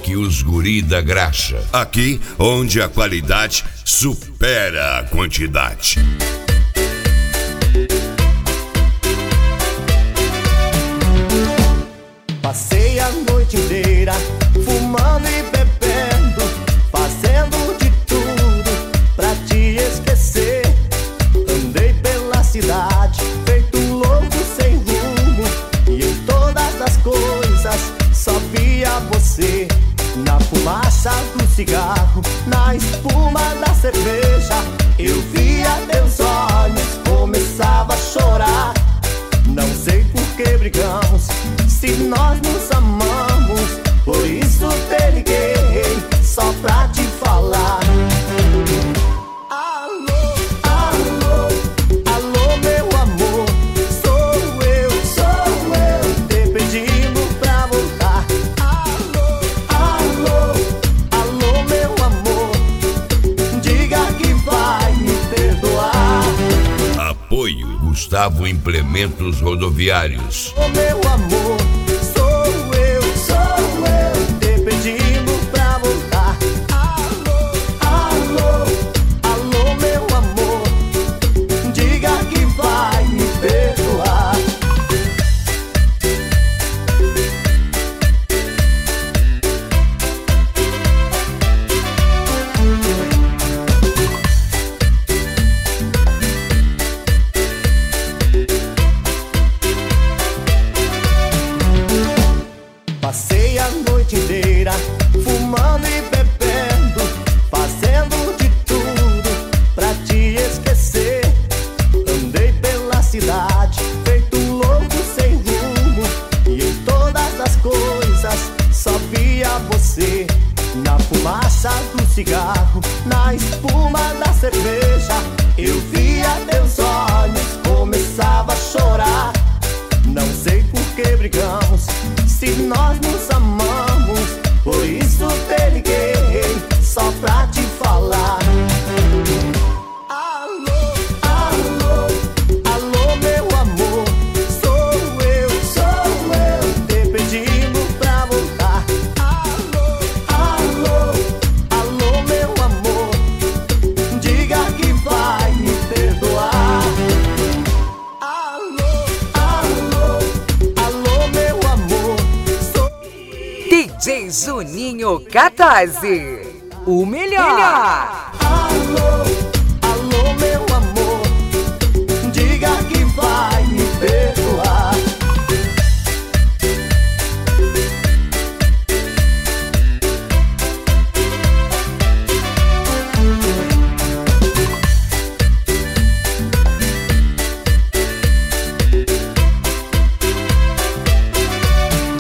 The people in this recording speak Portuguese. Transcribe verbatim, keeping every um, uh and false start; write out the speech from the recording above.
que os guri da graxa. Aqui, onde a qualidade supera a quantidade. Passei a noite inteira fumando e bebendo, fazendo de tudo pra te esquecer. Andei pela cidade feito um louco sem rumo, e em todas as coisas só via você. Na fumaça do cigarro, na espuma da cerveja, eu via teus olhos, começava a chorar. Não sei por que brigamos, se nós nos amamos. Por isso te liguei, só pra te falar. Alô, alô, alô meu amor, sou eu, sou eu, te pedindo pra voltar. Alô, alô, alô meu amor, diga que vai me perdoar. Apoio Gustavo Implementos Rodoviários. Ô meu amor, sou eu, sou eu, te pedindo pra voltar. Alô, alô, alô meu amor, diga que vai me perdoar. Passei a noite inteira fumando e bebendo, fazendo de tudo pra te esquecer. Andei pela cidade feito um louco sem rumo, e em todas as coisas só via você. Na fumaça do cigarro, na espuma da cerveja, eu via teus olhos, começava a chorar. Não sei por que brigamos, se nós nos amamos. Por isso te liguei, só pra te falar. Alô, alô, alô meu amor, sou eu, sou eu, te pedindo pra voltar. Alô, alô, alô meu amor, diga que vai me perdoar. Alô, alô, alô meu amor, sou D J Juninho quatorze, o melhor. Alô,